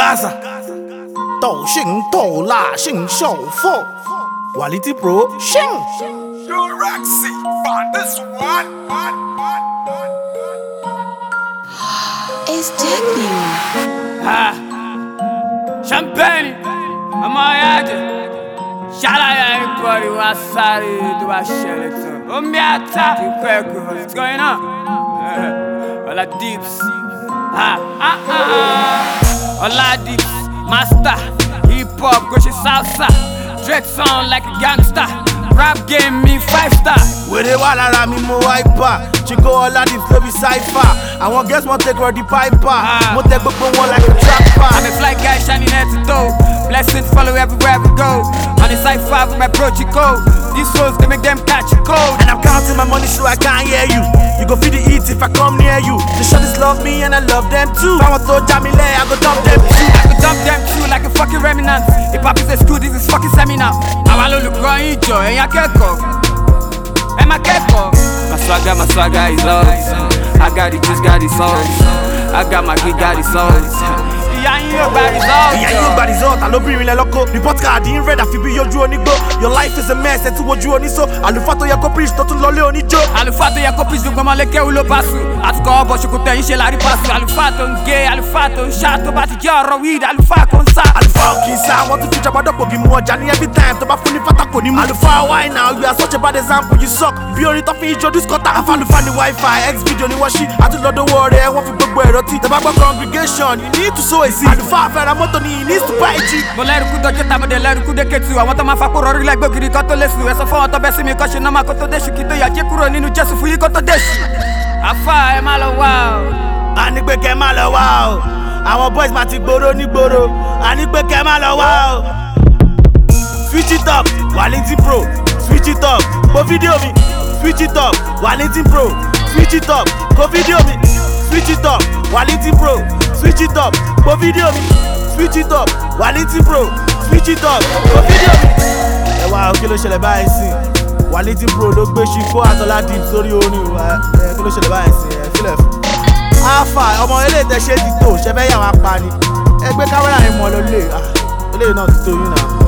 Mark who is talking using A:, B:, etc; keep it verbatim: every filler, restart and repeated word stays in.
A: Gaza， 斗性斗辣性秀富，瓦力的 bro 性。
B: Roxy on this one.
C: It's Jackie.
D: Ah, champagne, amoyade. Shout out everybody who has started to watch it. Oh, me attack, what's going on? Uh, all the deeps. Ah, ah, ah. All the deeps. Master, hip hop, go to salsa. Dread sound like a gangster. Rap game me five star.
A: With it while I me more hyper. Chico all of this love is cipher. I want guess one take the piper. Mo take book one like a trapper.
D: I'm a fly guy shining head to toe. Blessings follow everywhere we go. On the cipher with my protocol. These souls they make them catch a cold.
A: And I'm counting my money so I can't hear you. You go feed the eat if I come near you. The shorties love me and I love them too. If I want to Jamile, I go dump them too.
D: I go dump them too like a fucking remnant. If pop is a school, this is fucking seminar. I want to look on each other and ya keko. And my keko. My swagger, my swagger is love. I got it, just got it sauce. I got my kid, got it sauce. Yeah, you about result.
A: Yeah, you about result. I love bring me loco. Report card in red. I feel be your journey go. Your life is a mess. And to what you only so. Alufato ya kopris, not to lole oni jo.
D: Alufato ya kopris, do goma leke ulo pasu. Atuko obo shukute inche la ripasu. Alufato nge, alufato nshato bati jaro weed. Alufato nsa.
A: Alufato kinsa. Want to feature about up give more Johnny every time. To ba funi fata koni mu. Alufato why now? You are such a bad example. You suck. Be only tough introduce kota. I found the funny Wi-Fi. X video ni washi. I to love the world. I want to go where roti. The back congregation. You need to sow a seed. Alufato fera moto ni needs to buy it.
D: Mo leru kudo jeta mo de leru kude ketu. Àwọn tó máa fa kúrò rí lẹ́gbẹ́ ògiri kan tó lè sùn. Ẹ sọ fún wọn tó bẹ́ sí mi kọ́ ṣe náà máa kó tó déṣù kí tó yà jẹ́ kúrò nínú Jésù fún yí kó tó déṣù. Àfà ẹ má lọ wá o.
A: A ní pé kẹ́ má lọ wá o. Àwọn boys máa ti gbòòrò ní gbòòrò. A ní pé kẹ́ má lọ wá o. Switch it up, Wallington Pro. Switch it up, go video mi. Switch it up, Wallington Pro. Switch it up, go video mi. Switch it up, Wallington Pro. Switch it up, go video mi. Switch it up, Wallington Pro. Switch it up, go video mi. Ẹ wá kí ló ṣẹlẹ̀ báyìí sí? Wallington Pro ló gbé ṣíkó àtọ́lá dìm sórí orin wa. Kí ló ṣẹlẹ̀ báyìí sí? Ẹ fílẹ̀ fún. Alpha ọmọ eléyìí tẹ ṣe ti tó ṣẹfẹ́ yà wá pa ni. Ẹ gbé kámẹ́rà yẹn mọ́ lọ lé. Eléyìí náà ti tó yín náà.